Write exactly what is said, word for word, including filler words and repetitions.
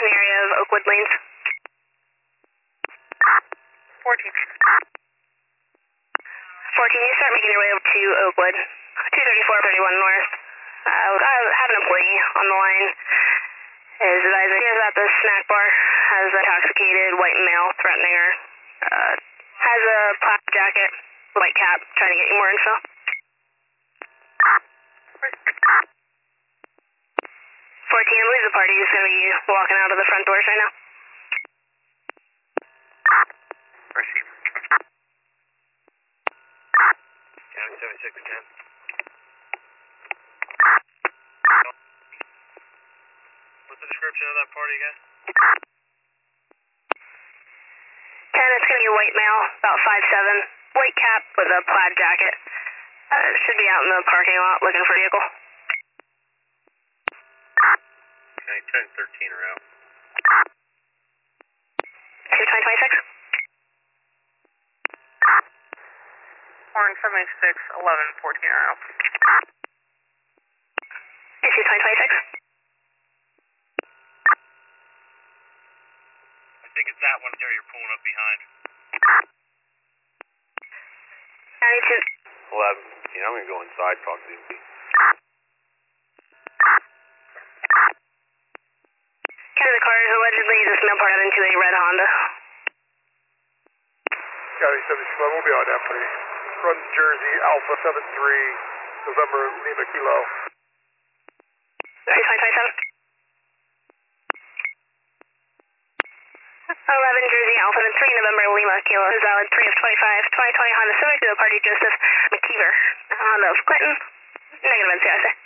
in the area of Oakwood Lanes. fourteen. fourteen, you start making your way over to Oakwood. two thirty-four thirty-one North. Uh, I have an employee on the line. His advisor hears about the snack bar, has an intoxicated white male threatening her. Uh, has a plaid jacket, white cap, trying to get you more info. fourteen, I believe the party is going to be walking out of the front doors right now. Receive. County seven six ten. What's the description of that party again? ten, it's going to be a white male, about five seven, white cap with a plaid jacket. Uh, should be out in the parking lot looking for a vehicle. Okay, ten thirteen are out. two twenty twenty-six. Horn seventy-six, eleven, fourteen are out. Issue twenty twenty-six. I think it's that one there you're pulling up behind. ninety-two. eleven. Yeah, I'm going to go inside, talk to you. Ken, the car is allegedly just male parked into a red Honda. County seventy-six, we'll be on that for you. Runs Jersey, Alpha seven three, November Lima Kilo. two twenty twenty-seven. eleven Jersey, Alpha three, November Lima Kilo. Is valid three of twenty-five, twenty twenty Honda Civic to the party Joseph McKeever. Honda of Clinton. Negative N C I C.